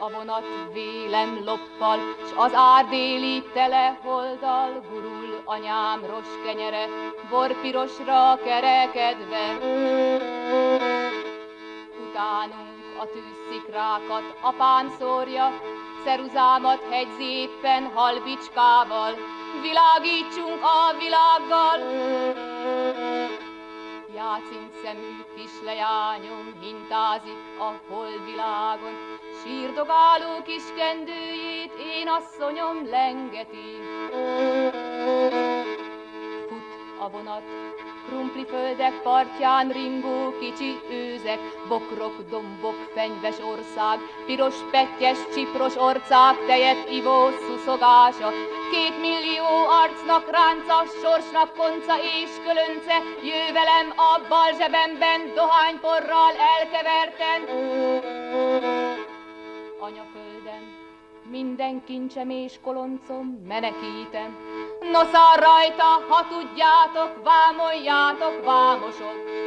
a vonat vélem loppal, s az árdéli tele holdal gurul anyám roskenyere, borpirosra kerekedve. Utánunk a tűzszikrákat apám szórja, ceruzámat hegyzi éppen halbicskával, világítsunk a világgal. Jácint szemű kisleányom hintázik a holvilágon, sírdogáló kis kendőjét én asszonyom lengeti. Fut a vonat, krumpliföldek partján ringó kicsi őzek, bokrok, dombok, fenyves ország, piros pettyes, csipros orcák, tejet ivó szuszogása. 2 millió arcnak ránca, sorsnak konca és kölönce, jöjj velem a bal zsebemben, dohányporral elkeverten. Anyaföldem, minden kincsem és koloncom menekítem. No száll rajta, ha tudjátok, vámoljátok, vámosok,